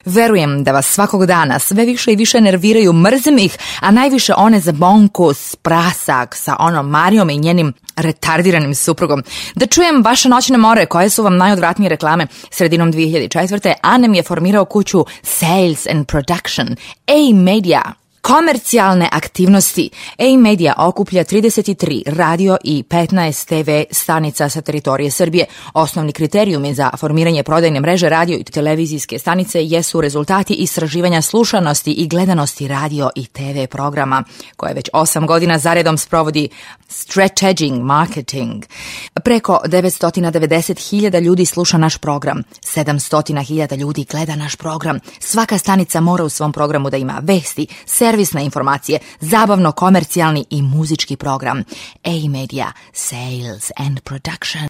Verujem da vas svakog dana sve više i više nerviraju, mrzim ih, a najviše one za bonkus, prasak sa onom Marijom i njenim retardiranim suprugom. Da čujem vaše noćne more, koje su vam najodvratnije reklame. Sredinom 2004. Anem je formirao kuću Sales and Production, A-Media. Komercijalne aktivnosti. A-Media okuplja 33 radio i 15 TV stanica sa teritorije Srbije. Osnovni kriterijumi za formiranje prodajne mreže radio i televizijske stanice jesu rezultati istraživanja slušanosti i gledanosti radio i TV programa, koje već 8 godina zaredom sprovodi Strategic Marketing. Preko 990.000 ljudi sluša naš program, 700.000 ljudi gleda naš program. Svaka stanica mora u svom programu da ima vesti, servisne informacije, zabavno, komercijalni i muzički program. A-Media, Sales and Production.